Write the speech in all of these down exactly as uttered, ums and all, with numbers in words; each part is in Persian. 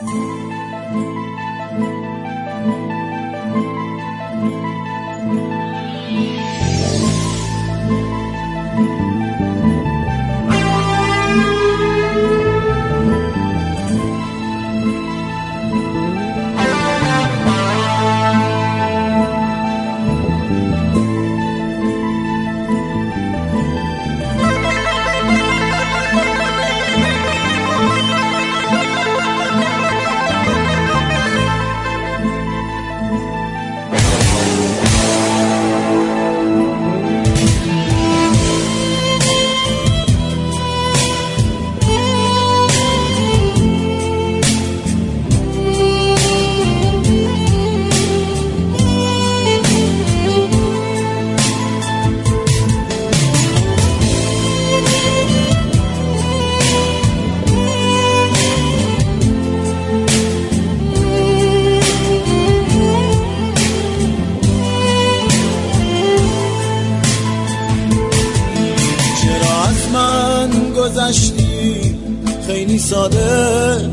گذشتی خیلی ساده،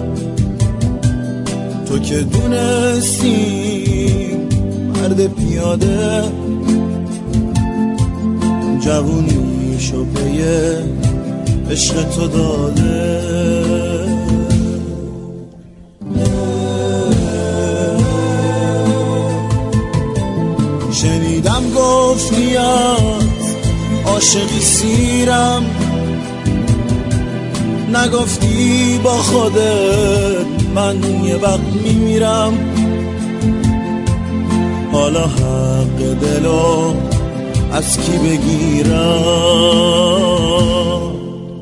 تو که دونستی مرد پیاده، جوونیشو پیه عشق تو داده. شنیدم گفتی از عاشقی سیرم، نگفتی با خودت من یه وقت میمیرم. حالا حق دلو از کی بگیرم؟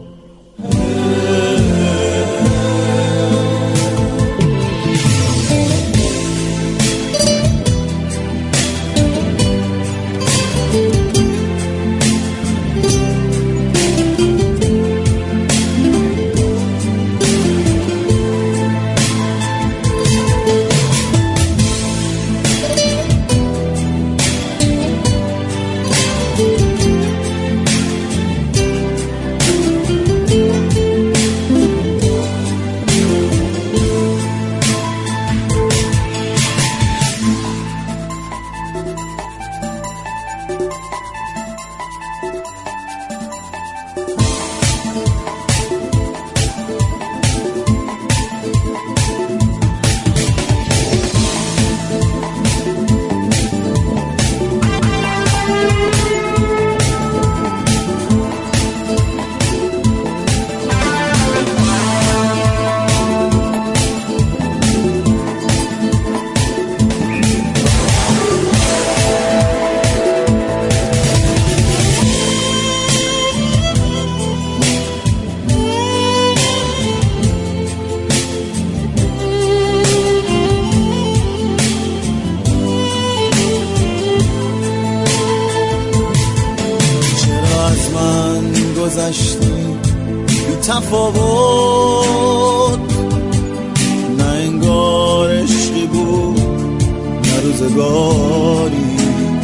گذشتی بی تفاوت، نه انگار عشقی بود نه روزگاری،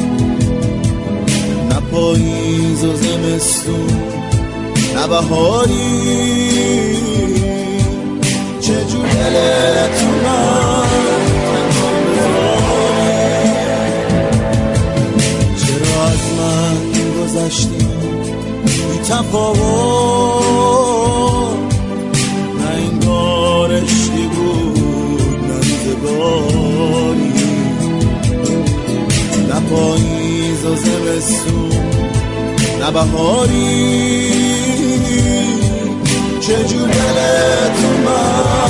نه پاییز و زمستون نه بهاری. چجور دلت من تنها بذاری؟ چرا از من گذشتی تفاوت، نه انگار عشقی بود نه روزگاری، نه پاییز و زمستون نه بهاری. چجور دلت من